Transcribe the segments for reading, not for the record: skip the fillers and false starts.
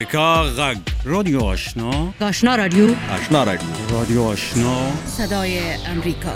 امریکا غږ رادیو آشنا آشنا رادیو رادیو آشنا صدای امریکا.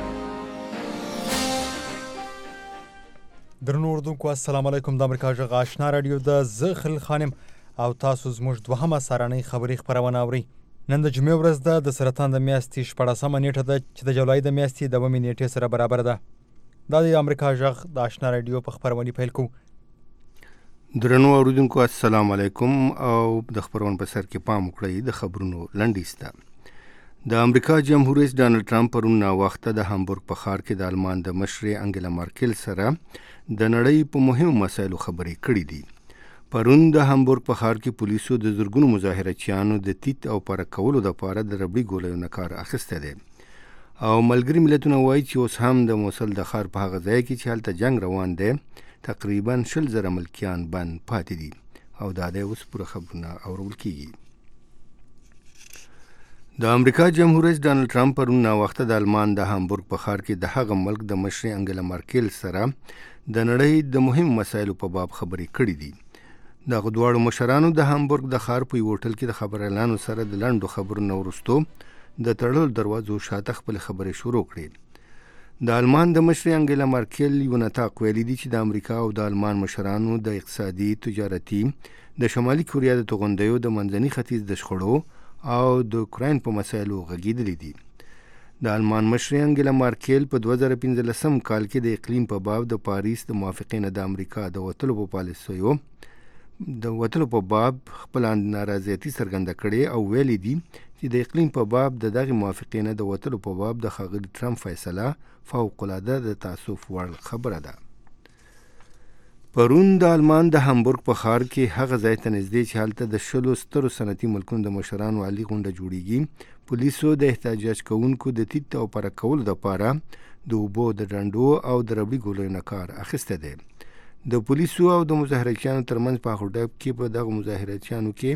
درنو اردوونکو السلام علیکم. د امریکا غږ آشنا رادیو د زخل خانم او تاسو زموږ دوهمه سرانۍ خبري خبرونه اورئ. نن د جمعې ورځ ده، د سرطان د میاشتې 14مه نیټه ده چې د جولای د میاشتې 2مې نیټې سره برابر ده. دا د امریکا غږ د آشنا رادیو په خبرونې پیل کوو. درنو اوریدونکو السلام علیکم او د خبرونو په سر کې پام وکړئ د خبرونو لنډیز ته. د امریکا جمهور رئیس ډانلډ ټرمپ پرون ناوخته د هامبورګ په ښار کې د آلمان د مشرې انګلا مارکل سره د نړۍ په مهمو مسایلو خبرې کړې دي. پرون د هامبورګ په ښار کې پولیسو د زرګونو مظاهرچیانو د تیت او پاره کولو لپاره د ربړي ګولیو نه کار اخیستی دی او ملګري ملتونه وایي چې اوس هم د موصل د ښار په هغه ځای کې چې هلته جنگ روان دی تقریبا 100,000 ملکیان بند پاتې دي او دا د اوس پوره خبرونه اورول کیږي. د امریکا جمهور رئیس ډانلډ ټرمپ پرون ناوخته د آلمان د هامبورګ په ښار کې د هغه ملک د مشرې انګلا مارکل سره د نړۍ د مهم مسایلو په باب خبرې کړې دي. دغه دواړو مشرانو د هامبورګ د ښار په یو هوټل کې د خبريالانو سره د لنډو خبرونو وروسته د تړلو دروازو شاته خپل خبرې شروع کړې. د آلمان د مشرې انګلا مارکل یو نطاق ویلي دي چې د امریکا او د آلمان مشرانو د اقتصادي، تجارتي، د شمالي کوریا د توغندیو د منځني ختیځ د شخړو او د اوکراین په مسایلو غږېدلي دي. د آلمان مشرې انګلا مارکل په 2015 کال کې د اقلیم په باب د پاریس د موافقینو د امریکا د وتلو په پالیسیو د وتلو په باب خپل نارضایتي څرګنده کړې او ویلي دي چې د اقلیم په باب د دغه موافقینو د وتلو په باب د ښاغلي ټرمپ فیصله فوق العاده د تاسف وړ خبره ده. پرون د آلمان د هامبورګ په ښار کې هغه ځای ته نږدې چې هلته د 10 سترو صنعتي ملکونو د مشرانو عالي غونډه جوړیږي، پولیسو د احتجاج کوونکو د تیت او پاره کولو لپاره د اوبو د ډنډو او د ربړي ګولیو نه کار اخیستی دی. د پولیسو او د مظاهرچیانو ترمنځ په هغه کې په دغه مظاهرچیانو کې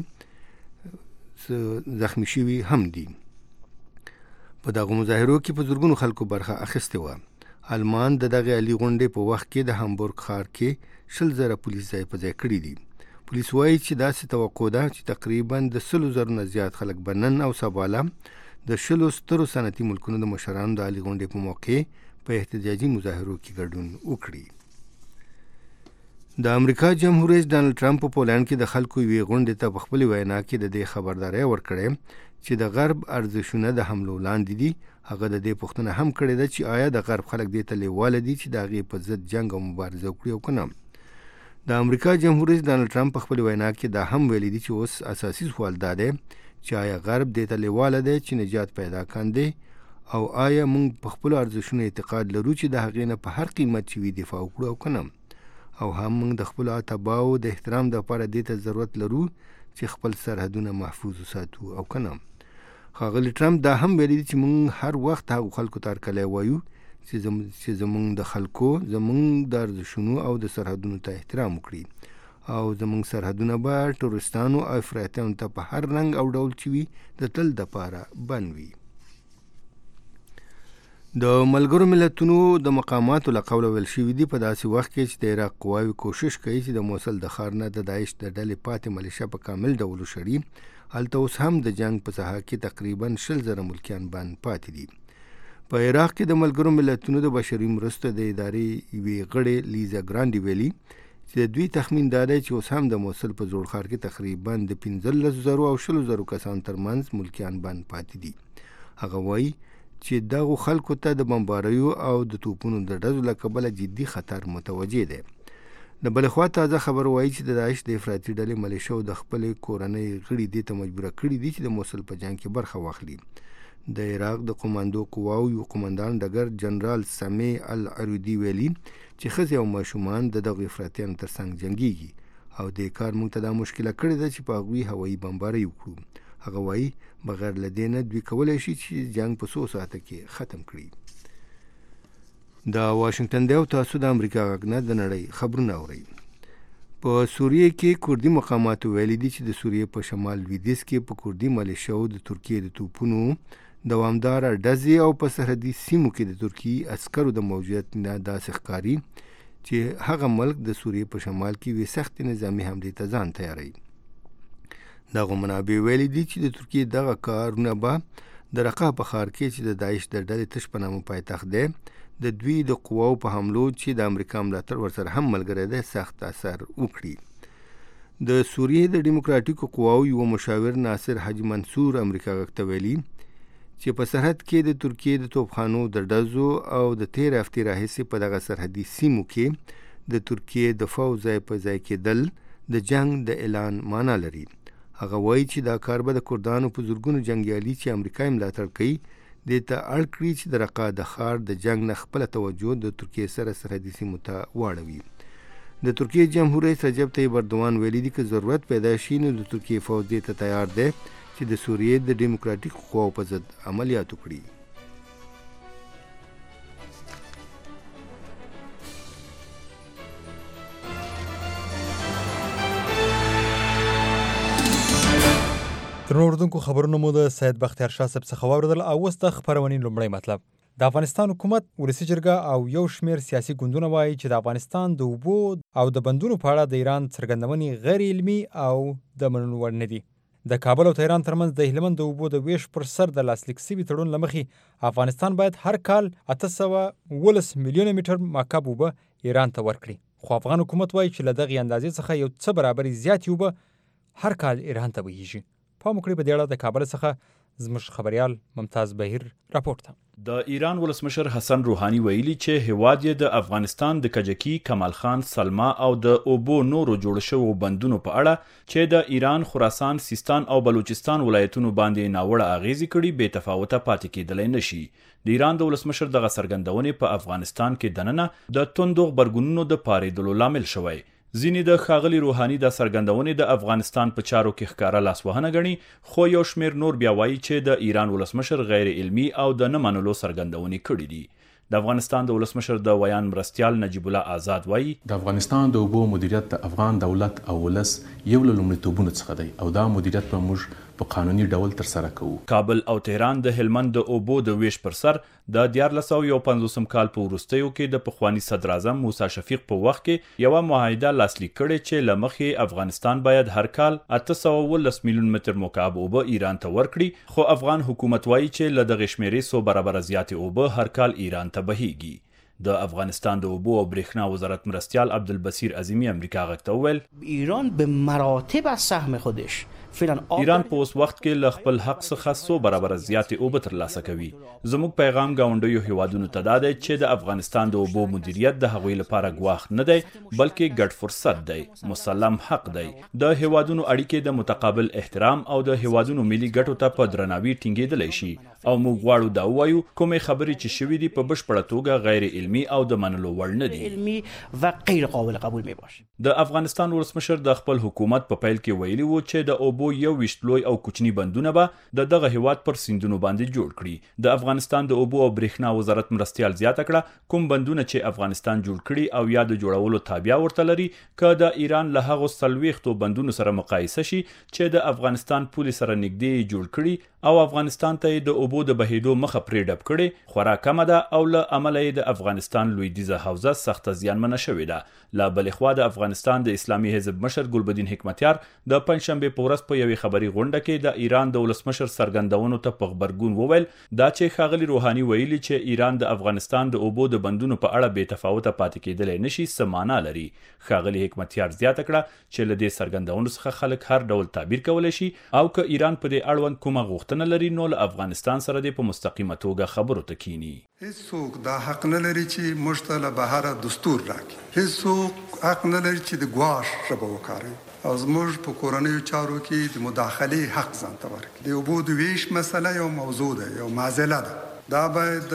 زخمی شوي هم دي. په دغه مظاهرو کې په زرګونو خلکو برخه اخیستې وه. آلمان د دغه عالي غونډې په وخت کې د هامبورګ ښار کې 100,000 پولیس ځای په ځای کړي دي. پولیس وایي چې داسې توقع ده چې تقریبا د 100,000 نه زیات خلک به نن او سباله د 10 سترو صنعتي ملکونو د مشرانو د عالي غونډې په موقع په احتجاجي مظاهرو کې ګډون وکړي. د امریکا جمهور رئیس ډانلډ ټرمپ په پولند کې د خلکو یوې غونډې ته په خپل وینا کې د دې خبرداري ورکړې چې د غرب ارزښتونه د حملو لاندې دي. هغه د دې پوښتنه هم کړې ده چې آیا د غرب خلک دې ته لیواله دي چې د هغې په ضد جنګ او مبارزه وکړي او که نه. د امریکا جمهور رئیس ډانلډ ټرمپ په خپل وینا کې دا هم ویلي دي چې اوس اساسي سوال دا دی چې آیا غرب دې ته لیواله دی چې نجات پیدا کاندي او آیا موږ په خپلو ارزښتونو اعتقاد لرو چې د هغې نه په هر قیمت چې وي دفاع وکړو او که نه. او هم موږ د خپلو اتباعو د احترام دپاره دې ته ضرورت لرو چې خپل سرحدونه محفوظ وساتو او که نه. ښاغلي ټرمپ دا هم ویلي دي چې موږ هر وخت هغو خلکو ته هرکلی وایو چې زموږ د خلکو زموږ د ارزښتونو او د سرحدونو ته احترام وکړي او زموږ سرحدونه به ټوریستانو او افراطیانو ته په هر رنګ او ډول چې وي د تل دپاره بند وي. د ملګرو ملتونو د مقاماتو له قوله ویل شوي دي په داسې وخت کې چې د عراق قواوې کوشش کوي چې د موصل د ښار نه د داعش د ډلې پاتې ملیشه په کامل ډول وشړي. هلته اوس هم د جنگ په ساحه کې تقریبا 100,000 ملکیان بند پاتې دي. په عراق کې د ملګرو ملتونو د بشري مرستو د ادارې یوې غړې لیزا ګرانډي ویلي چې د دوی تخمین دا دی چې اوس هم د موصل په زوړ ښار کې تقریبا د 15,000 او 20,000 کسانو ترمنځ ملکیان بند پاتې دي. هغه وایي چې دغو خلکو ته د بمباریو او د توپونو د ډزو له کبله جدي خطر متوجه دی. د بلې خوا تازه خبر وایي چې د داعش د افراطي ډلې ملیشو د خپلې کورنۍ غړي دې ته مجبوره کړي دي چې د موصل په جنګ کې برخه واخلي. د عراق د قوماندو قواو یو قومندان ډګر جنرال سمیع العروضي ویلي چې ښځې او ماشومان د دغو افراطیانو ترڅنګ جنګیږي او دې کار موږ ته دا مشکله کړې ده چې په هغوی هوایي بمبارۍ وکړو. هغه وایي بغیر له دې نه دوی کولی شي چې جنګ په 100 ساعته کې ختم کړي. د واشنگټن دی او تاسو د امریکا غږ نه د نړۍ خبرونه اورئ. په سوریه کې کوردي مقاماتو ویلي دي چې د سوریې په شمال لویدیځ کې په کوردي ملیشو د ترکیې د توپونو دوامداره ډزې او په سرحدي سیمو کې د ترکیې عسکرو د موجودیت نه داسې ښکاري چې هغه ملک د سوریې په شمال کې وي سخت نظامی حملې ته ځان تیاروي. دغه منابع ویلي دي چې د ترکیې دغه کارونه به د رقه په ښار کې چې د داعش د ډلې تش په نامه پایتخت دی د دوی د قواو په حملو چې د امریکا ملاتړ ورسره هم ملګری دی سخت اثر وکړي. د سوریې د ډیموکراتیکو قواو یو مشاور ناصر حاجي منصور امریکا غږ ته ویلي چې په سرحد کې د ترکیې د توپخانو د ډزو او د تیر هفتې راهیسې په دغه سرحدي سیمو کې د ترکیې د فوج ځای په ځای کېدل د جنگ د اعلان معنا لري. هغه وایي چې دا کار به د کردانو په زورګونو جنګیالي چې امریکا یې ملاتړ کوي دې ته اړ کړي چې د رقه د ښار د جنگ نه خپله توجه د ترکیې سره سرحدي سیمو ته واړوي. د ترکیې جمهور رئیس رجب طیب اردوان ویلي دي که ضرورت پیدا شي نو د ترکیې فوج دې ته تیار دی چې د سوریې د ډیموکراتیک قواو په ضد عملیات وکړي. درنو اردوونکو خبرونه مو د سید بختیار شاه صاحب څخه واورېدل او اوس د خپرونې لومړی مطلب. د افغانستان حکومت، ولسي جرګه او یو شمېر سیاسي ګوندونه وایي چې د افغانستان د اوبو او د بندونو په اړه د ایران څرګندونې غیر علمي او د منلو وړ نه دي. د کابل او تهران ترمنځ د هلمند د اوبو د ویش پر سر د لاسلیک سوي تړون له مخې افغانستان باید هر کال 819 میلیونه میټر مکعب اوبه ایران ته ورکړي، خو افغان حکومت وایي چې له دغې اندازې څخه یو څه برابرې زیاتې اوبه هر کال ایران ته بهیږي. پام وکړئ په دې اړه د کابل څخه زموږ خبریال ممتاز بهیر راپورټ ته. د ایران ولسمشر حسن روحاني ویلي چې هیواد یې د افغانستان د کجکي، کمال خان، سلما او د اوبو نورو جوړ شوو بندونو په اړه چې د ایران، خراسان، سیستان او بلوچستان ولایتونو باندې ناوړه اغیزې کړي بې تفاوته پاتې کېدلی نشي. د ایران د ولسمشر دغه څرګندونې په افغانستان کې دننه د توندو غبرګونونو د پارېدلو لامل شوی. ځینې د ښاغلي روحاني د څرګندونې د افغانستان په چارو کې ښکاره لاسوهنه ګڼي، خو یو شمېر نور بیا وایي چې د ایران ولسمشر غیر علمي او د نه منلو څرګندونې کړي دي. د افغانستان د ولسمشر د ویان مرستیال نجیب الله آزاد وایي د افغانستان د اوبو مدیریت د افغان دولت او ولس یو له لومړیتوبونو څخه دی او دا مدیریت به موږ په قانوني ډول ترسره کوو. کابل او تهران د هلمند د اوبو د ویش پر سر د 1451 کال په وروستیو کې د پخوانی صدر اعظم موسی شفیق په وخت کې یوه معاهده لاسلیک کړې چې له مخې افغانستان باید هر کال 819 میلیون متر مکعب اوبه ایران ته ورکړي، خو افغان حکومت وایي چې له دغې شمېرې څو برابره زیاتې اوبه هر کال ایران ته بهیږي. د افغانستان د اوبو او برېښنا وزارت مرستیال عبدالبصیر عظیمی امریکا غږ ته وویل ایران به مراتب از سهم خودش ایران په اوس وخت کې له خپل حق څخه څو برابره زیاتې اوبه ترلاسه کوي. زموږ پیغام ګاونډیو هیوادونو ته دا دی چې د افغانستان د اوبو مدیریت د هغوی لپاره ګواښ نه دی بلکې ګډ فرصت دی، مسلم حق دی. د هیوادونو اړیکې د متقابل احترام او د هیوادونو ملي ګټو ته په درناوي ټینګېدلی شي او موږ غواړو دا ووایو کومې خبرې چې شوي دي په بشپړه توګه غیر علمي او د منلو وړ نه دي. علمي و غیر قابل قبول می باشه. د افغانستان ولسمشر د خپل حکومت په پیل کې ویلي وو چې د اوبو 21 لوی او کوچني بندونه به دغه هیواد پر سیندونو باندې جوړ کړي. د افغانستان د اوبو او برېښنا وزارت مرستیال زیاته کړه کوم بندونه چې افغانستان جوړ کړي او یا د جوړولو تابع ورته لري که د ایران له هغو 40 بندونو سره مقایسه شي چې د افغانستان پولې سره نږدې جوړ کړي او افغانستان ته د اوبو د بهیدو مخه پرې ډب کړي خورا کمه ده او له امله یې د افغانستان لویدیځه حوزه سخته زیانمنه شوې ده. له بلې خوا د افغانستان د اسلامي حزب مشر ګلبدین حکمتیار د پنجشنبې په ورځ په یوې خبري غونډه کې د ایران د ولسمشر څرګندونو ته په غبرګون وویل دا چې ښاغلي روحاني ویلي چې ایران د افغانستان د اوبو د بندونو په اړه بې تفاوته پاتې کېدلی نشي څه معنا لري. ښاغلي حکمتیار زیاته کړه چې له دې څرګندونو څخه خلک هر ډول تعبیر کولی شي او که ایران په دې اړوند کومه غوښتنه لري نو له افغانستان سره دې په مستقیمه توګه خبرو ته کینی. هیڅوک دا حق نه لري چې موږ ته له بهره دستور راکړي. هیڅوک حق نه لري چې د ګواښ ژبه وکاروي او زموږ په کورنیو چارو کې د مداخلې حق ځان ته ورکړي. د اوبو د ویش مسله یو موضوع ده، یو معضله ده. دا باید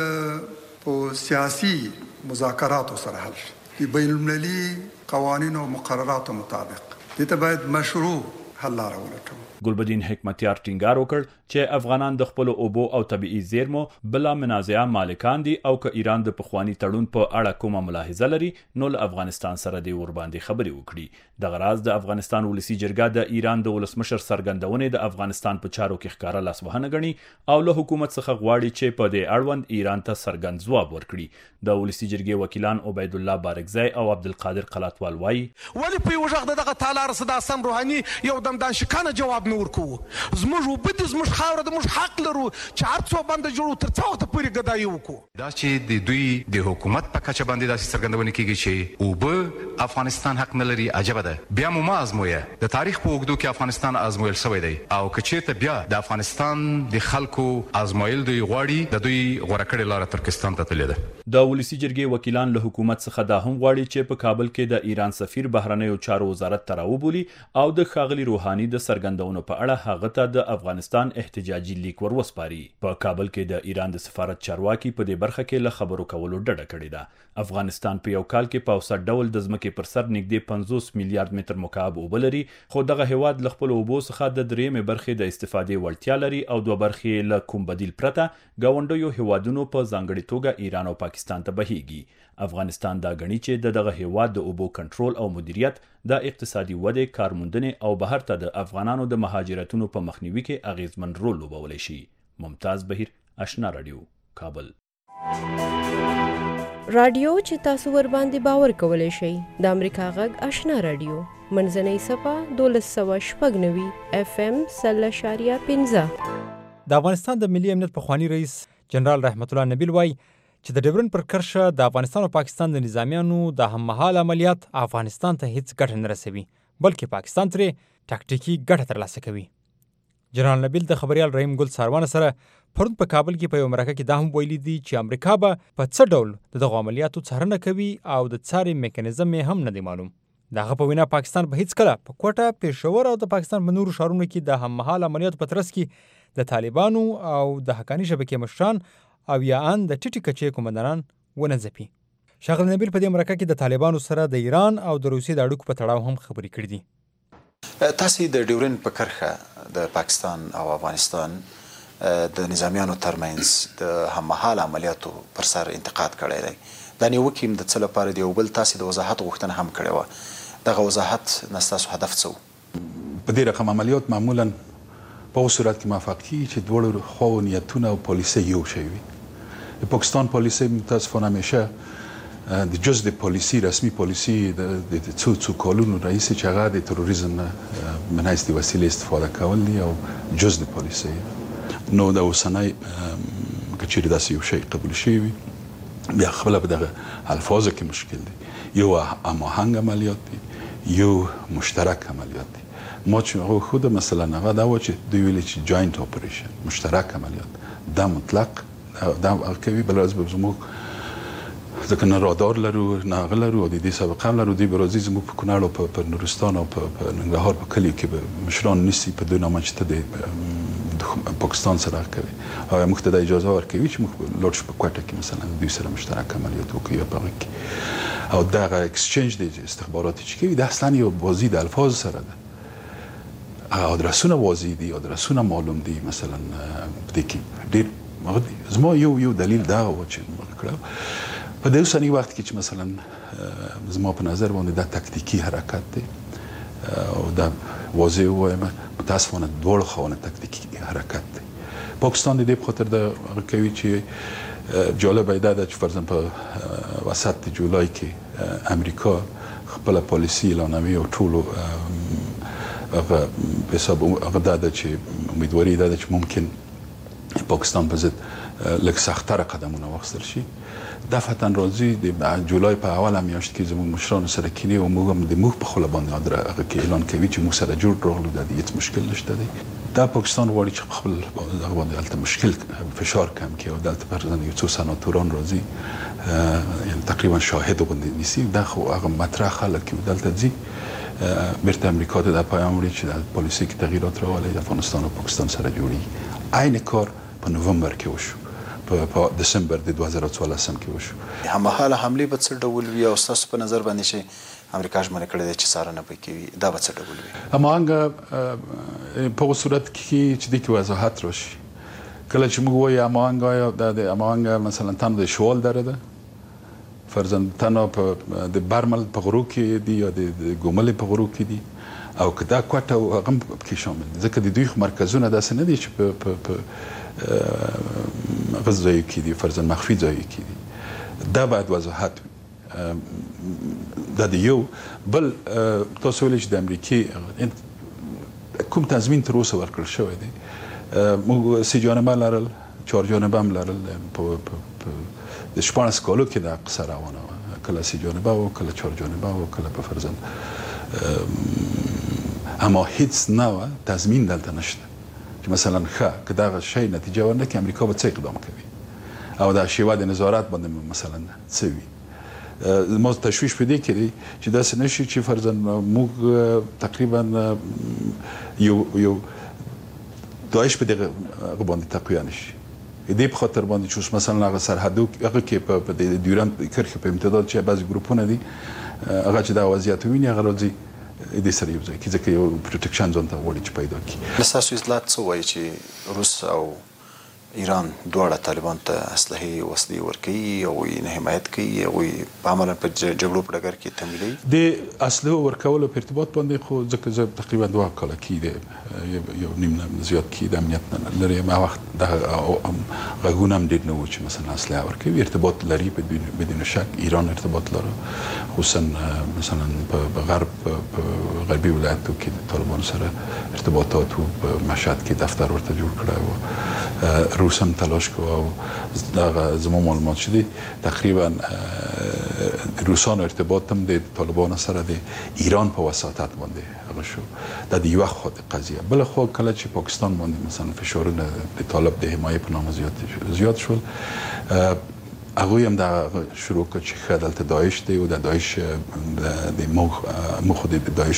په سیاسي مذاکراتو سره حل شي د بین المللي قوانینو او مقرراتو مطابق. دې ته باید مشروع حل لاره ولټوو. ګلبدین حکمتیار ټینګار وکړ چې افغانان د خپلو اوبو او طبیعي زیرمو بلا منازعه مالکان دي او که ایران د پخواني تړون په اړه کومه ملاحظه لري نو له افغانستان سره دې ورباندې خبرې وکړي. دغه راز د افغانستان ولسي جرګه د ایران د ولسمشر څرګندونې د افغانستان په چارو کې ښکاره لاسوهنه ګڼي او له حکومت څخه غواړي چې په دې اړوند ایران ته څرګند ځواب ورکړي. د ولسي جرګې وکیلان عبید الله بارکزی او عبدالقادر قلاتوال وایي ولې په یو ژغ دغه تالار صدا سم روحاني یو دم دانشکانه جواب نه ورکوو زموږ اوبه دي زموږ خاوره د موږ حق لرو چې هر څو بنده جوړو تر څو ته پورې ګدایي وکړو. دا چې د دوی د حکومت په کچه باندې داسې څرګندونه کیږي چې اوبه افغانستان حق نه لري، عجبه ده. بیا مو ما ازمویه د تاریخ په اوږدو کې افغانستان ازمویل شوی دی او که چېرته بیا د افغانستان د خلکو ازمویل دوی غواړي د دوی غوره کړې لاره ترکستان ته تللې ده. د ولسی جرګې وکیلان له حکومت څخه دا هم غواړي چې په کابل کې د ایران سفیر بهرنیو چارو وزارت ته راوبولي او د ښاغلي روحاني د څرګندونو په اړه هغه ته د افغانستان احتجاجي لیک ور وسپاري. په کابل کې د ایران د سفارت چارواکي په دې برخه کې له خبرو کولو ډډه کړې ده. افغانستان په یو کال کې په اوسط ډول د ځمکې پر سر نږدې 50 میلیارډ متر مکعب اوبه لري، خو دغه هیواد له خپلو اوبو څخه د درېیمې برخې د استفادې وړتیا لري او 2 برخې له کوم بدیل پرته ګاونډیو هیوادونو په ځانګړې توګه ایران او پاکستان ته بهیږي. افغانستان دا غني چې دغه هیواد د اوبو کنټرول او مدیریت د اقتصادي ودې کارموندنې او بهر ته د افغانانو د مهاجرتونو په مخنیوي کې اغیزمن رول لوبولی شي. ممتاز بهیر، آشنا رادیو، کابل. رادیو چې تاسو ور باندې باور کولای شئ د امریکا غږ آشنا رادیو منځنۍ صفه 1290 FM 0.15. د افغانستان د ملي امنیت پخوانی رئیس جنرال رحمت الله نبیل وایي چې د ډیورن پر کرښه د افغانستان او پاکستان د نظامیانو د هممهاله عملیات افغانستان ته هیڅ ګټه نه رسوي، بلکې پاکستان ترې ټاکټیکي ګټه ترلاسه کوي. جنرال نبیل د خبریال رحیم ګل ساروانه سره پرون په کابل کې په یو مرکه کې دا هم ویلي دي چې امریکا به په څه ډول د دغو عملیاتو څارنه کوي او د څارې میکانیزم یې هم نه دی معلوم. د هغه په وینا پاکستان به هیڅکله په کوټه، پېښور او د پاکستان په نورو ښارونو کې د هممهاله عملیاتو په ترڅ کې د طالبانو او د حقاني شبکې مشران او یا ان د ټیټي کچې قومندانان ونه ځپي. ښاغلی نبیل په دې مرکه کې د طالبانو سره د ایران او د روسیې د اړیکو په تړاو هم خبرې کړې دي. تاسې د ډیورن په کرښه د پاکستان او افغانستان د نظامیانو ترمنځ د هممهاله عملیاتو پر سر انتقاد کړی دی. دا نیوکې د څه لپاره دی او بل تاسې د وضاحت غوښتنه هم کړې وه. دغه وضاحت نه ستاسو هدف څه و؟ په دې رقم عملیات معمولا په هغه صورت کې موفق کیږي چې دواړو خواو نیتونه او پالیسۍ یو شی وي. د پاکستان پالیسۍ متاسفانه همیشه د جز د پالیسي رسمي پالیسي د څو کالونو راهیسې چې هغه د تروریزم نه من حیث د وسیلې استفاده کول دي او جز د پالیسۍ. نو د اوسنۍ که چیرې داسې یو شی قبول شوی وي بیا خپله په دغه الفاظو کې مشکل دی. یو هماهنګ عملیات دي، یو مشترک عملیات دي. ما چې هغه خود مثلا هغه دا و چې دوی ویلي چې جاینت اپریشن مشترک عملیات دا مطلق دا کوي، بل ورځ به زموږ ځکه نه رادار لرو نه هغه لرو او د دې سابقه هم لرو، دوی به راځي زموږ په کونړ او په نورستان او په ننګرهار په کلیو کې به مشران نیسي په دوی نامه چې ته د پاکستان سره کوي او موږ ته د اجازه ورکوي چې موږ لاړ شو په کوټه کې مثلا دوی سره مشترک عملیات وکړو یا په هغه کې او دغه اکسچینج د استخباراتي چې کوي دا اصلا یو بازی د الفاظ سره ده. ادرسونه واضح دي، ادرسونه معلوم دي. مثلا په دې کې ډېر زما یو دلیل دا و چې موږ کړو په دې اوسني وخت کې چې مثلا زما په نظر باندې دا تکتیکي حرکت دی او دا واضح وایم متاسفانه دواړو خواوو تکتیکي حرکت دی. پاکستان د دې په خاطر دا کوي چې جالب دا ده چې فرضاً په وسط جولای کې امریکا خپل پالیسي اعلانوي او ټولو هغه په حساب هغه دا ده چې امیدواري دا ده چې ممکن پاکستان په ضد لږ سختره قدمونه واخیستل شي. دفعتا راځي د جولای په اوله میاشت کې زموږ مشرانو سره کینی او موږ هم د موږ په خوله باندې هغه کې اعلان کوي چې موږ سره جوړ راغلو، د هیڅ مشکل نشته دی. دا پاکستان غواړي چې خپل هغه باندې هلته مشکل فشار کم کړي او دلته فرضاً یو څو سناتوران راځي یعنی تقریبا شاهد غوندې نیسي. دا خو هغه مطرح خلک یو دلته ځي بیرته امریکا ته د پیام وړي چې د پالیسي کې تغییرات راولي د افغانستان او پاکستان سره جوړي. عین کار په نومبر کې وشو، په دسمبر د 2014 کې وشو. هممهاله حملې به څه ډول وي او ستاسو په نظر باندې چې امریکا ژمنه کړې ده چې څارنه به کوي دا به څه ډول وي؟ هماهنګ په هغه صورت کې چې دې کې وضاحت راشي. کله چې موږ وایو هماهنګ آیا د هماهنګ مثلا تنها د شوال دره ده فرضاً تنها د برمل په غرو کې دي یا د ګومل په غرو کې دي او که دا کوټه او هغه پکې شامل دي ځکه د دوی مرکزونه داسې نه دي چې په غزه کې دي فرضاً مخفي ځای کې دي. دا باید وضاحت وي. دا د یو بل تاسو ویل چې د امریکای کوم تضمین تر اوسه ورکړل شوی دی. موږ 3 جانبه لرل، 4 جانبه هم لرل. د 14 کالو کې دا قصه روانه وه، کله 3 جانبه و، کله 4 جانبه و، کله په فرضاً اما هیڅ نوع تضمین دلته نشته چې مثلا ښه که دغه شی نتیجه ورنه کړي امریکا به څه اقدام کوي او دا شیوه د نظارت باندې مثلا څه وي. ما تشویش په دې کې دی چې داسې نشي چې فرضاً موږ تقریبا یو داعش په دغه باندې تقویه نشي. دې په خاطر باندې چې مثلا هغه سرحدو هغه کې په ډیورند کرښې په امتداد چې بعضې ګروپونه دي هغه چې دا وضعیت ویني هغه راځي دې سره یو ځای کې ځکه یو پروټیکشن ځان ته غواړي چې پیدا کړي. ستاسو اطلاعات څه وایي چې روس او ایران دواړه طالبان ته اسلحې وسلې ورکوي او یې حمایت کوي او عملاً په جګړو په ډګر کې تمویلوي؟ د اسلحو ورکولو په ارتباط باندې خو ځکه زه تقریبا 2 کاله کېږي یو نیم نه زیات کېږي د امنیت نه لري. ما وخت دغه غږونه هم ډېر نه وو چې مثلا اسلحه ورکوي. ارتباط لري بدون شک. ایران ارتباط لري خصوصا مثلا په غرب په غربي ولایتو کې د طالبانو سره ارتباطات و په مشهد کې دفتر ورته جوړ کړی و. روس هم تلاش کوه او دغه زما معلومات شدی تقریبا روسان ارتباط هم د طالبانو سره د ایران په وساطت باندې هغه شو. دا د یوه خوا د قضیه. بل خوا کله چې پاکستان باندې مثلا فشارونه د طالب د حمایې په نامه زیات شول هغوی هم دا شروع کړ چې ښه دلته داعش دی او د داعش د موخو د داعش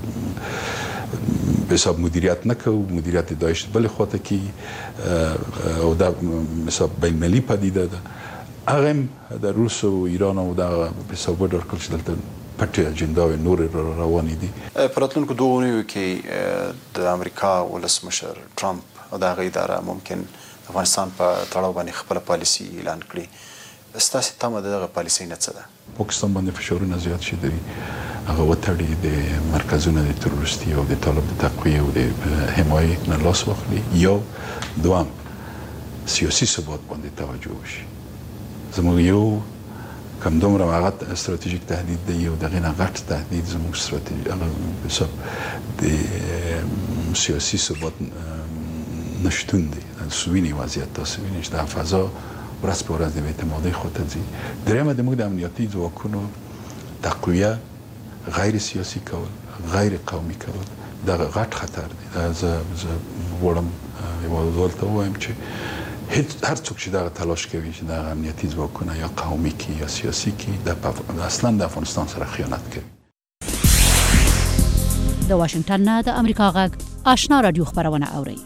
به حساب مدیریت نکوو، مدیریت داعش بلې خواته کېږي او دا حساب بینالمللي پدیده ده. هغه هم د روس او ایران او دغه به حساب وډار کړل چې دلته پټې اجنداوې نورې روانې دي. په راتلونکو 2 اونیو کې د امریکا ولسمشر ټرمپ او د هغه اداره ممکن افغانستان په تړاو باندې خپله پالیسي اعلان کړي. ستاسې تمه د دغه پالیسۍ نه څه ده؟ پاکستان باندې فشارونه زیات شي دي، هغه وتړي د مرکزونه د تروریستي او د طالب د تقویې او د حمایې نه لاس واخلي یا دوام سیاسي ثبات باندې توجه وشي. زموږ یو کم دومره هغه استراتیژیک تهدید دی او دغه نه غټ تهدید زموږ استراتیژي هغه حساب د سیاسي ثبات نشتون دی. سوینی وضعیت تاسو وینئ چې د فضا ورځ په ورځ د اعتمادۍ خواته ځي. درېیمه د موږ د امنیتي ځواکونو تقویه غیر سیاسي کول، غیر قومي کول دا غټ خطر دی. زه غواړم یوازې ته ووایم چې هر څوک چې دغه تلاش کوي چې دغه امنیتي ځواکونه یا قومي کړي یا سیاسي کړي اصلا د افغانستان سره خیانت کوي. د واشنگټن نه د امریکا غږ آشنا رادیو خبرونه اوري.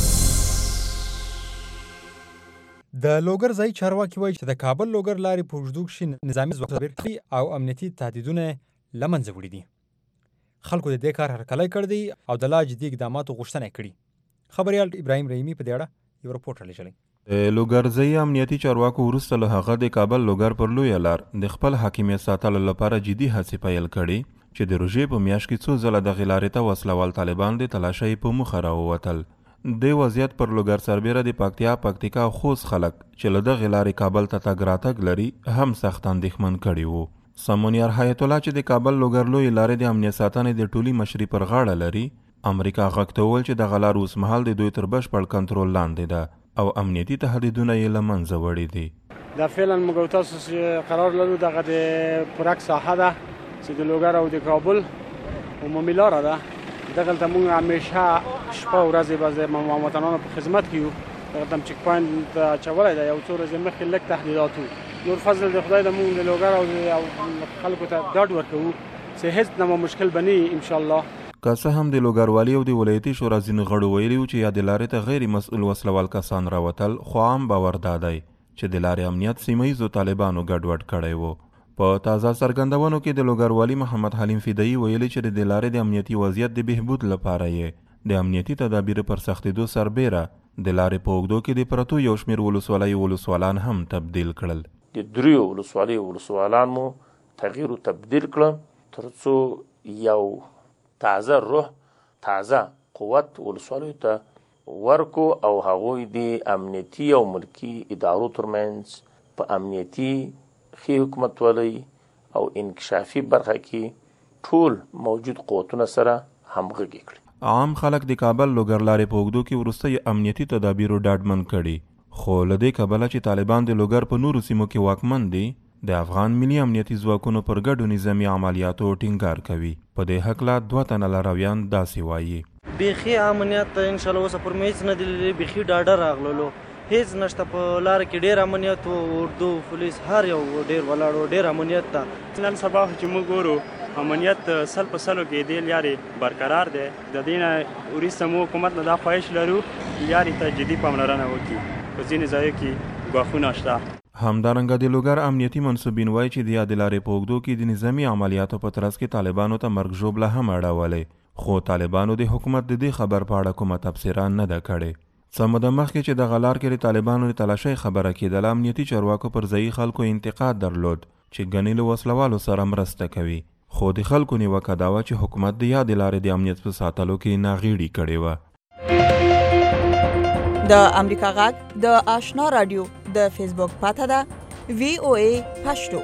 د لوګر ځای چارواکي وایي چې د کابل لوګر لارې په اوږدو کښې نظامي ځواکونه او امنیتي تهدیدونه له منځه وړي دي. خلکو د دې کار هرکلی کړی دی او د لا جدي اقداماتو غوښتنه کړې. خبریال ابراهیم رحیمي په دې اړه یو رپورټ رالیږلی. د لوګر ځای امنیتي چارواکو وروسته له هغه د کابل لوګر پر لویه لار د خپل حاکمیت ساتلو لپاره جدي هڅې پیل کړي چې د روژې په میاشت کې څو ځله دغې لارې ته وسله وال طالبان د تلاشۍ په موخه راووتل. د وضعیت پر لوګر سربیره د پکتیکا او خوست خلک چې له دغې لارې کابل ته تګ راتګ لري هم سخت اندېښمن کړي وو. سمونیار حیات الله چې د کابل لوګر لویې لارې د امنیت ساتنې د ټولي مشري پر غاړه لري امریکا غږ ته وویل چې دغه لار اوس مهال د دوی تر بشپړ کنټرول لاندې ده او امنیتي تهدیدونه یې له منځه وړي دي. دا فعلا موږ تاسو قرار لرو دغه د پراک ساحه ده چې د لوګر او د کابل عمومي لاره ده. دغلته موږ همیشه شپه او ورځې به د وطنانو په خدمت کې یو. دغلته چک پواینټ اچولی دی، یو څو ورځې مخکې لږ تهدیدات وو. نور فضل د خدای د موږ د لوګر او خلکو ته ډاډ ورکوو چې هېڅ نه مشکل به نه وي انشاءالله. که څه هم د لوګروالي او د ولایتي شورا ځینو غړو ویلي وو چې یا د لارې ته غیر مسؤل وسلوال کسان راوتل، خو عام باور دا دی چې د لارې امنیت سیمه ییزو طالبانو ګډوډ کړی و. په تازه څرګندونو کې د لوګروالي محمد حلیم فدایي ویلي چې د لارې د امنیتي وضعیت د بهبود لپاره یې د امنیتي تدابیر پر سختېدو سربیره د لارې په اوږدو کې د پرتو یو شمېر ولسوالان هم تبدیل کړل. د دریو ولسوالان مو تغییر او تبدیل کړل تر څو یو تازه روح، تازه قوت ولسوالیو ته ورکو او هغوی د امنیتي او ملکي ادارو ترمنځ په امنیتي ښې حکومتولۍ او انکشافي برخه کې ټول موجود قوتونه سره همغږي کړي. عام خلک د کابل لوګر لارې په اوږدو کې وروستۍ امنیتي تدابیرو ډاډمن کړي، خو له دې کبله چې طالبان د لوګر په نورو سیمو کې واکمن دي، د افغان ملي امنیتي ځواکونو پر ګډو نظامي عملیاتو ټینګار کوي. په دې هکله 2 تنه لارویان داسې وایي: بیخي امنیت ان شاء الله اوس پر میچ نه دی، بیخي ډاډه راغلو، هیڅ نشته په لار کې، ډیر امنیت او اردو پولیس هر یو ډیر ولاړو، ډیر امنیت ته. نن سبا چې موږ ګورو امنیت سل په سلو کې دی لارې برقرار دی. د دې نه وروسته مو حکومت نه دا خواهش لرو لارې ته جدي پاملرنه وکړي. په ځینې ځایو کې ګواښونه شته. همدارنګه د لوګر امنیتي منصوبین وایي چې د یادې لارې په اوږدو کې د نظامي عملیاتو په ترڅ کې طالبانو ته مرګ ژوبله هم اړولې، خو طالبانو د حکومت د دې خبر په اړه کومه تبصره نه ده کړې. څه موده مخکې چې د غلار کې د طالبانو د تلاشۍ خبره کېدله، امنیتي چارواکو پر ځایي خلکو انتقاد درلود چې ګنې له وسلوالو سره مرسته کوي، خو د خلکو نیوکه دا وه چې حکومت د یادې لارې د امنیت په ساتلو کې ناغېړي کړې وه. د امریکا غږ د آشنا رادیو د فیسبوک پاته ده VOA پښتو.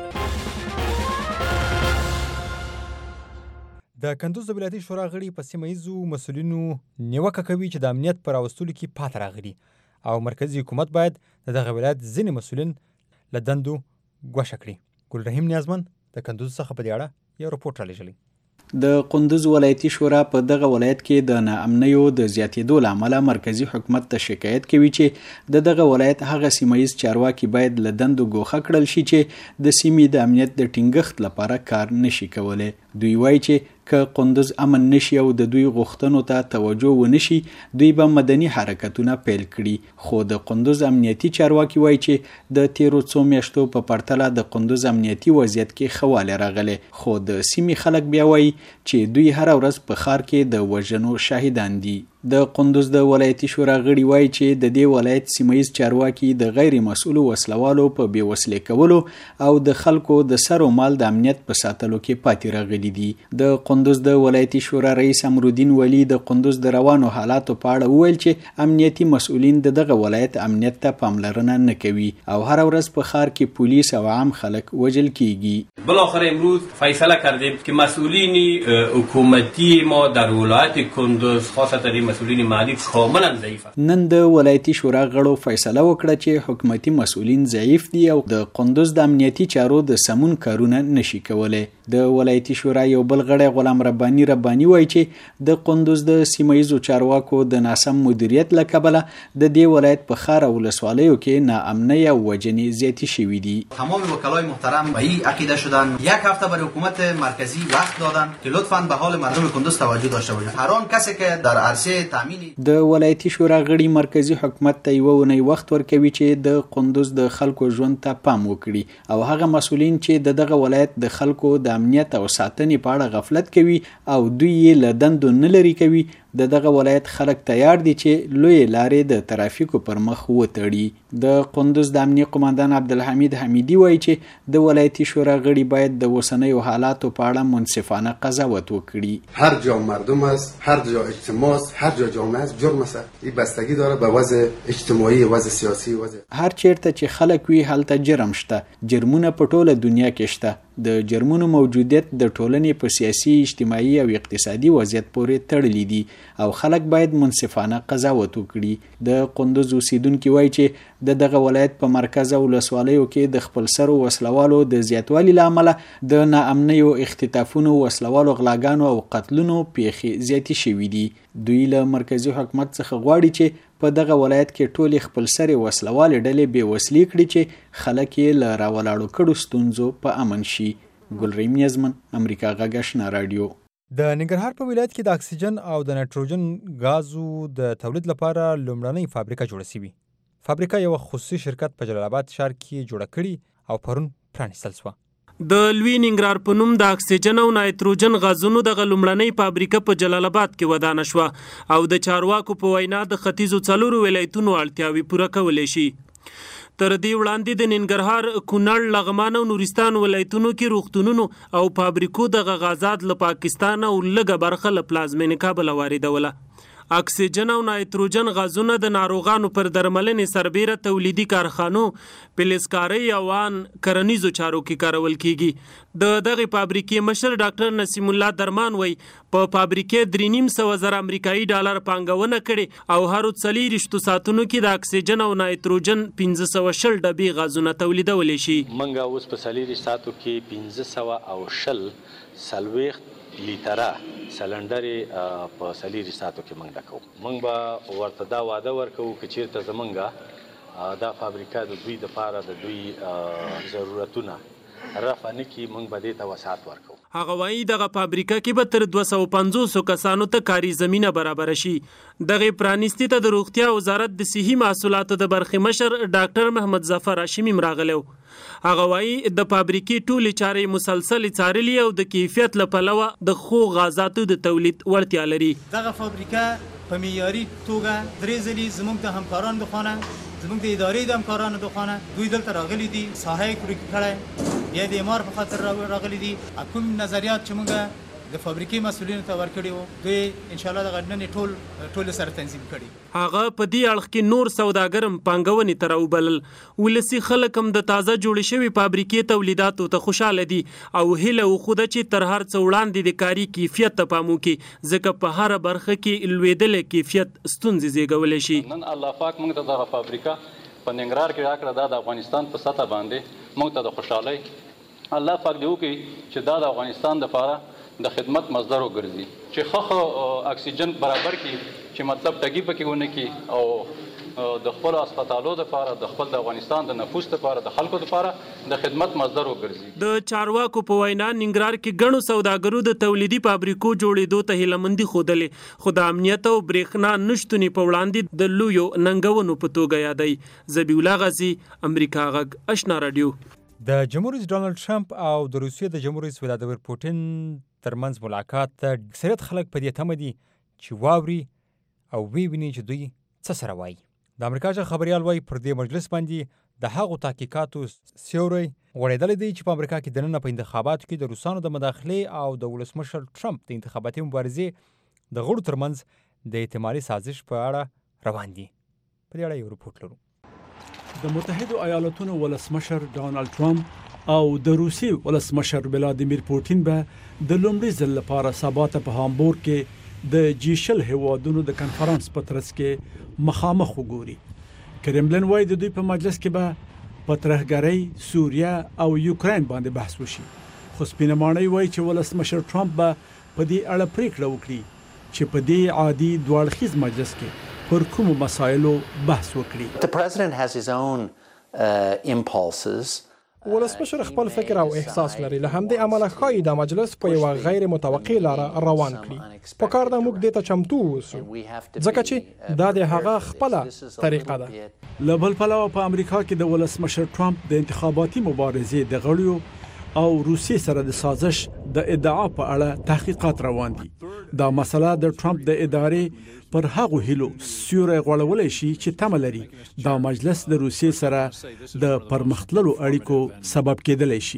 د کندوز د ولایتي شورا غړي په سیمه ییزو مسؤلینو نیوکه کوي چې د امنیت پر راوستلو کې پاتې راغلي او مرکزي حکومت باید د دغه ولایت ځینې مسؤلین له دندو ګوښه کړي. ګلرحیم نیازمن د کندوز څخه په دې اړه یو رپورټ رالیږلی. د قندوز ولایتي شورا په دغه ولایت کې د ناامنیو د زیاتېدو له امله مرکزي حکومت ته شکایت کوي چې دغه ولایت هغه سیمه ییز چارواکي باید له دندو ګوښه کړل شي چې د سیمې د امنیت د ټینګښت لپاره کار نشي کولی. دوی وایي چې که قندوز امن نشي او د دوی غوښتنو ته توجه ونشي، دوی به مدني حرکتونه پیل کړي. خو د قندوز امنیتي چارواکي وایي چې د تیرو څو میاشتو په پرتله د قندوز امنیتي وضعیت کې ښه والی راغلی، خو د سیمې خلک بیا وایي چې دوی هره ورځ په ښار کې د وژنو شاهدان دي. د قندوز د ولایتي شورا غړي وایي چې د دې ولایت سیمه ییز چارواکي د غیر مسؤلو وسلوالو په بېوسلې کولو او د خلکو د سر و مال د امنیت په ساتلو کې پاتې راغلي دي. د قندوز د ولایتي شورا رئیس امرالدین ولی د قندوز د روانو حالاتو په اړه وویل چې امنیتي مسؤلین د دغه ولایت امنیت ته پاملرنه نه کوي او هر ورځ په ښار کې پولیس او عام خلک وژل کیږي. بالاخره امروز فیصله کردیم که مسئولین حکومتی ما در ولایت کندوز خاصتا مسئولین محلی کاملا ضعیف. نن د ولایتي شورا غړو فیصله وکړه چې حکومتي مسؤلین ضعیف دي او د قندوز د امنیتي چارو د سمون کارونه نشي کولای. د ولایتي شورا یو بل غړی غلام ربانی وایي چې د قندوز د سیمه ییزو چارواکو د ناسم مدیریت له کبله د دې ولایت په ښار او ولسوالیو کې ناامنۍ او وژنې زیاتې شوي دي. تمام وکلای محترم به این عقیده شدن، یک هفته برای حکومت مرکزی وقت دادن که لطفاً به حال مردم کندوز توجه داشته باشند. هر آن کسی که در عرصه د ولایتي شورا غړي مرکزی حکومت ته یوه اونۍ وخت ورکوي چې د قندوز د خلکو ژوند ته پام وکړي او هغه مسؤلین چې دغه ولایت د خلکو د امنیت او ساتنې په اړه غفلت کوي او دوی یې له دندو نه لرې کوي، دغه ولایت خلک تیار دي چې لوی لارې د ترافیکو پر مخ وتړي. د قندوز د امنیه قماندان عبدالحمید حمیدی وایي چې د ولایتي شورا غړي باید د اوسنیو حالاتو په اړه منصفانه قضاوت وکړي. هر جا مردم است، هر جا اجتماع است، هر جا جامعه است، جرم است. این بستگی داره به وضع اجتماعی، وضع سیاسی، وضع هر چیرته چې خلک وي هلته جرم شته. جرمونه په ټوله دنیا کې شته. د جرمونو موجودیت د ټولنې په سیاسي، اجتماعي او اقتصادي وضعیت پورې تړلي دي او خلک باید منصفانه قضاوت وکړي. د قندوز اوسیدونکي وایي چې دغه ولایت په مرکز او ولسوالیو کې د خپلسرو وسلوالو د زیاتوالي له امله د ناامنیو اختطافونو، وسلوالو غلاګانو او قتلونو پیښې زیاتې شوي دي. دوی له مرکزي حکومت څخه غواړي چې په دغه ولایت کې ټولې خپلسرې وسلوالې ډلې بېوسلې کړي چې خلک یې له راولاړو کړو ستونزو په امن شي. ګلرحیم نیازمن، امریکا غږ آشنا رادیو. د ننګرهار په ولایت کې د اکسیجن او د نایتروجن غازو د تولید لپاره لومړنۍ فابریکه جوړه شوې. فابریکه یو خصوصي شرکت په جلال آباد ښار کې جوړه کړې او پرون پرانیستل شوه. د لوی ننګرهار په نوم د اکسیجن او نایتروجن غازونو د لومړنۍ فابریکه په جلال آباد کې ودانه شوه او د چارواکو په وینا د ختیځو 4 ولایتونو اړتیاوې پوره کولی شي. تر دې وړاندې د ننګرهار، کونړ، لغمان او نورستان ولایتونو کې روغتونونو او فابریکو د غازات له پاکستان او لږه برخه له پلازمینې کابل واردوله. اکسیجن او نایتروجن غازونه د ناروغانو پر درملنې سربیره تولیدي کارخانو پلیسکاري او ان کرنیزو چارو کې کارول کیږي د دغه فابریکې مشر ډاکټر نسیم الله درمان وای په فابریکې 3.5 امریکایي ډالر پانګونه کړي او هر 4 ساعتونو کې د اکسیجن او نایتروجن 1520 ډبې غازونه تولیدول شي. منګه اوس په 4 ساعتو کې 1520 لیټره سلندرې په 4 ساعتو کې موږ ډکو. موږ به ورته دا وعده ورکوو چې چیرته زمونږ دا فابریکه د دوی دپاره د دوی ضرورتونه رفع نه کړي، موږ به دې ته وسعت ورکوو. هغه وایي دغه فابریکه کې به تر 250 کسانو ته کاري زمینه برابر شي. دغه پرانیستي ته د روغتیا وزارت د صحي محصولاتو د برخې مشر ډاکټر محمد ظفر هاشمي راغلو. هغه وایي د فابریکې ټولې چارې مسلسل څارلي او د کیفیت له پلوه د خو غازاتو د تولید وړتیا لري. دغه فابریکه په معیاري توګه درې ځلې زموږ د همکارانو د خونه زموږ د ادارې د همکارانو د خونه دوی دلته راغلي دي، ساحه یې کړی کړی، بیا د امار په خاطر راغلي دي. کوم نظریات چې موږ د فابریکې مسؤلینو ته ورکړي وو دوی ان شاء الله د غډنې ټول سره تنظیم کړي. هغه په دې اړخ کې نور سوداګرم پانګونې ته راوبلل. ولسي خلک هم د تازه جوړې شوي فابریکې تولیداتو ته خوشاله دي او هیله وښوده چې تر هر څه وړاندې د کاري کیفیت ته پام وکړي، ځکه په هره برخه کې لوېدلې کیفیت ستونزې زیږولی شي. نن الله پاک موږ ته دغه فابریکه په ننګرهار کې راکړه. دا د افغانستان په سطح باندې موږ ته د خوشحالۍ الله پاک دې وکړي چې دا د افغانستان دپاره د خدمت مصدر وګرځي، چې ښه اکسیجن برابر کړي، چې مطلب ټګي پکې ونه کړي او د خپل هسپتالو دپاره د خپل د افغانستان د نفوس دپاره د خلکو دپاره د خدمت مصدر وګرځي. د چارواکو په وینا ننګرهار کې ګڼو سوداګرو د تولیدي فابریکو جوړېدو ته هیلهمندي ښودلې، خو د امنیت او برېښنا نشتونې په وړاندې د لویو ننګونو په توګه یادوي. ذبیح الله غازي، امریکا غږ، آشنا راډیو. د جمهور رئیس ډانلډ ټرمپ او د روسیې د جمهور رئیس ولادیمیر پوټین ترمنځ ملاقات ته اکثریت خلک په دې تمه دي چې واوري او ویني چې دوی څه سره وایي. د امریکا ژغ خبریال وایي پر دې مجلس باندې د هغو تحقیقاتو سیوری غوړېدلی دی چې په امریکا کې دننه په انتخاباتو کې د روسانو د مداخلې او د ولسمشر ټرمپ د انتخاباتي مبارزې د غړو ترمنځ د احتمالي سازش په اړه روان دي. په دې اړه یو رپورټ لرو. د متحدو ایالاتونو ولسمشر ډانلډ ټرمپ او د روسیې ولسمشر ولادیمیر پوټین به د لومړي ځل لپاره سبا ته په هامبورګ کې د G20 هیوادونو د کنفرانس په ترڅ کې مخامخ وګوري. کرملن وایي د دوی په مجلس کې به په ترهګرۍ، سوریه او یوکرين باندې بحث وشي. خو سپینمانۍ وایي چې ولسمشر ټرمپ به په دې اړه پریکړه وکړي چې په دې عادي دوړخیز مجلس کې پر کومو مسایلو بحث وکړي. The president has his own impulses. ولسمشر خپل فکر او احساس لري، له همدې امله ښایي د مجلس په یوه غیر متوقع لاره روان کړي. په کار ده موږ دې ته چمتو اوسو، ځکه چې دا د هغه خپله طریقه ده. له بل پلوه په امریکا کې د ولسمشر ټرمپ د انتخاباتي مبارزې د غړیو او روسیې سره د سازش د ادعا په اړه تحقیقات روان دي. دا مسله د ټرمپ د ادارې پر هغو هیلو سیوری غوړولی شي چې تمه لري دا مجلس د روسیې سره د پرمختللو اړیکو سبب کېدلی شي.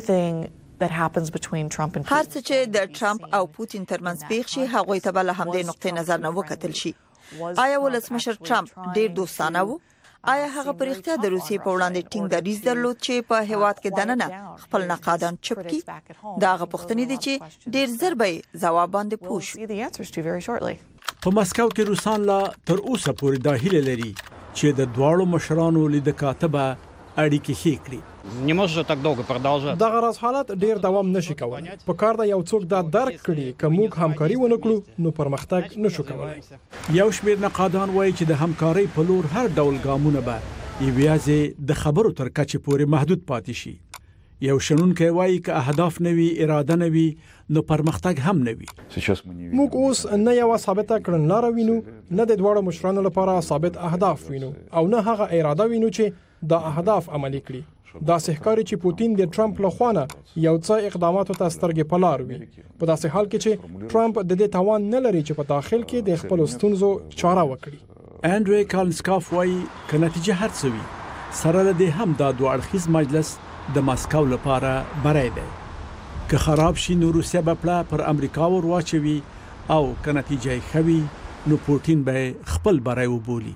هر څه چې د ټرمپ او پوتین ترمنځ پیښ شي هغوی ته به له همدې نقطې نظر نه وکتل شي. آیا ولسمشر ټرمپ ډیر دوستانه و؟ آیا هغه په رښتیا د روسیې په وړاندې ټینګ دریځ درلود چې په هیواد کې دننه خپل نقادان چپ کړي؟ دا هغه پوښتنې دي چې ډیر زر به ځواب باندې پوه شو. په مسکو کې روسان لا تر اوسه پورې دا هیله لري چې د دواړو مشرانو لید کاتبه اړیکې ښې کړي. دغه راز حالت ډیر دوام نشي کولی. په کار ده یو څوک دا درک کړي که موږ همکاري ونه کړو نو پرمختګ نشو کولی. یو شمېر نقادان وایي چې د همکارۍ په لور هر ډول ګامونه به یوازې د خبرو تر کچې پورې محدود پاتې شي. یو شنونکی وایي که اهداف نه وي، اراده نه وي، نو پرمختګ هم نه وي. موږ اوس نه یو ثابته کړنلاره وینو، نه د دواړو مشرانو لپاره ثابت اهداف وینو او نه هغه اراده وینو چې دا اهداف عملي کړي. داسې ښکاري چې پوتین د ټرمپ له خوانه یو څه اقداماتو ته سترګې په لار وي، په داسې حال کې چې ټرمپ د دې توان نه لري چې په داخل کې د خپلو ستونزو چاره وکړي. انډریو کالنسکاف وایي که نتیجه هر څه وي سره له دې هم دا دوه اړخیز مجلس د مسکو لپاره بری دی. که خراب شي نو روسیه به پله پر امریکا ور واچوي او که نتیجه یې ښه وي نو پوټین به خپل بری وبولي.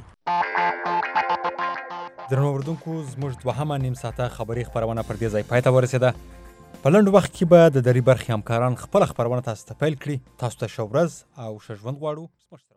درنو اوریدونکو زموږ دوهمه نیم ساعته خبري خپرونه پر دې ځای پای ته ورسېده. په لنډ وخت کې به د درې برخې همکاران خپله خپرونه تاسو ته پیل کړي. تاسو ته ښه ورځ او ښه ژوند غواړو.